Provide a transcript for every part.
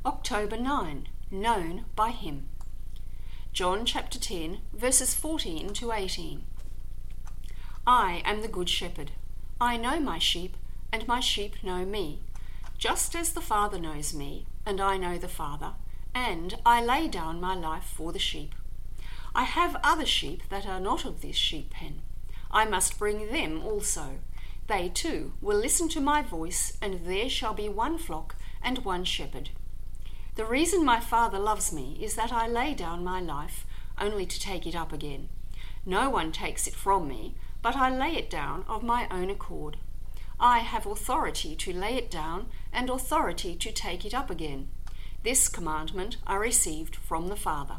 October 9, known by him. John chapter 10, verses 14 to 18. I am the good shepherd. I know my sheep, and my sheep know me, just as the Father knows me, and I know the Father, and I lay down my life for the sheep. I have other sheep that are not of this sheep pen. I must bring them also. They too will listen to my voice, and there shall be one flock and one shepherd. The reason my Father loves me is that I lay down my life, only to take it up again. No one takes it from me, but I lay it down of my own accord. I have authority to lay it down and authority to take it up again. This commandment I received from the Father.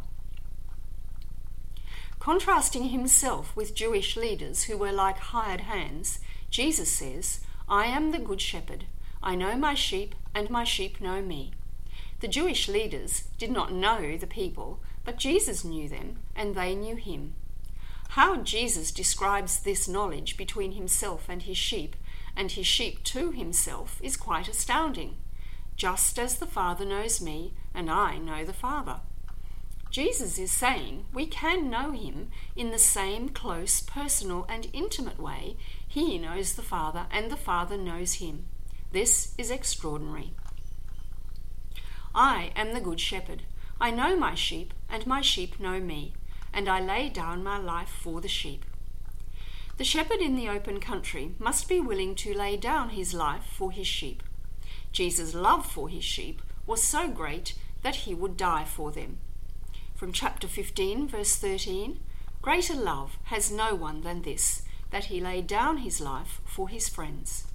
Contrasting himself with Jewish leaders who were like hired hands, Jesus says, I am the good shepherd. I know my sheep, and my sheep know me. The Jewish leaders did not know the people, but Jesus knew them, and they knew him. How Jesus describes this knowledge between himself and his sheep to himself, is quite astounding. Just as the Father knows me, and I know the Father. Jesus is saying we can know him in the same close, personal, and intimate way he knows the Father and the Father knows him. This is extraordinary. I am the good shepherd. I know my sheep, and my sheep know me, and I lay down my life for the sheep. The shepherd in the open country must be willing to lay down his life for his sheep. Jesus' love for his sheep was so great that he would die for them. From chapter 15, verse 13, greater love has no one than this, that he laid down his life for his friends.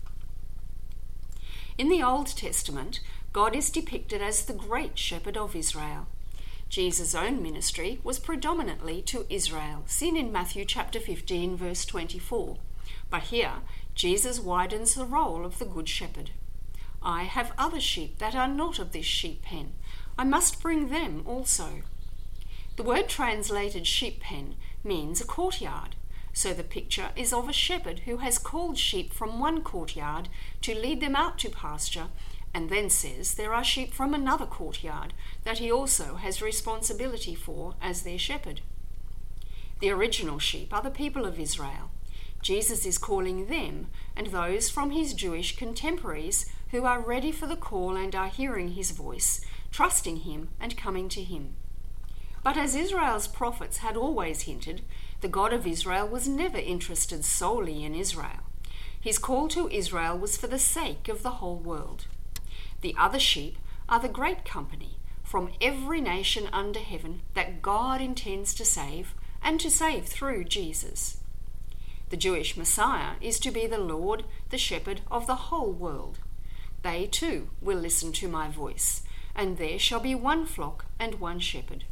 In the Old Testament, God is depicted as the great shepherd of Israel. Jesus' own ministry was predominantly to Israel, seen in Matthew chapter 15, verse 24. But here, Jesus widens the role of the good shepherd. I have other sheep that are not of this sheep pen. I must bring them also. The word translated sheep pen means a courtyard, so the picture is of a shepherd who has called sheep from one courtyard to lead them out to pasture, and then says there are sheep from another courtyard that he also has responsibility for as their shepherd. The original sheep are the people of Israel. Jesus is calling them and those from his Jewish contemporaries who are ready for the call and are hearing his voice, trusting him and coming to him. But as Israel's prophets had always hinted, the God of Israel was never interested solely in Israel. His call to Israel was for the sake of the whole world. The other sheep are the great company from every nation under heaven that God intends to save, and to save through Jesus. The Jewish Messiah is to be the Lord, the shepherd of the whole world. They too will listen to my voice, and there shall be one flock and one shepherd.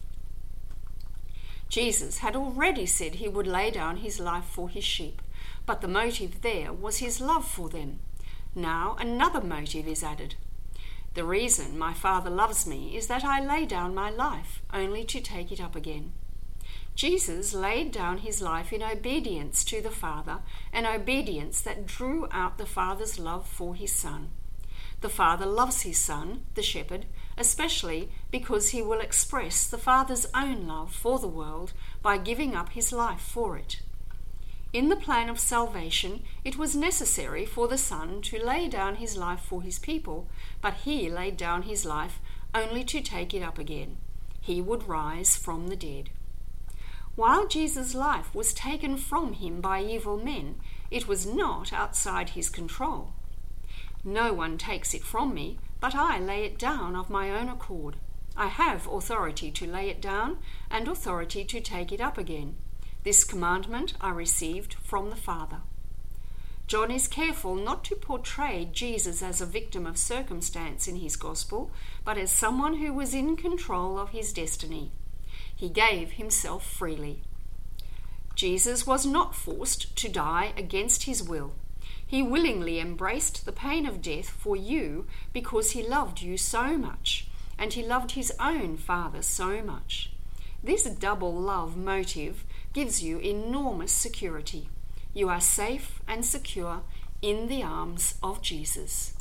Jesus had already said he would lay down his life for his sheep, but the motive there was his love for them. Now another motive is added. The reason my Father loves me is that I lay down my life, only to take it up again. Jesus laid down his life in obedience to the Father, an obedience that drew out the Father's love for his Son. The Father loves his Son, the shepherd, especially because he will express the Father's own love for the world by giving up his life for it. In the plan of salvation, it was necessary for the Son to lay down his life for his people, but he laid down his life only to take it up again. He would rise from the dead. While Jesus' life was taken from him by evil men, it was not outside his control. No one takes it from me, but I lay it down of my own accord. I have authority to lay it down and authority to take it up again. This commandment I received from the Father. John is careful not to portray Jesus as a victim of circumstance in his gospel, but as someone who was in control of his destiny. He gave himself freely. Jesus was not forced to die against his will. He willingly embraced the pain of death for you because he loved you so much, and he loved his own Father so much. This double love motive gives you enormous security. You are safe and secure in the arms of Jesus.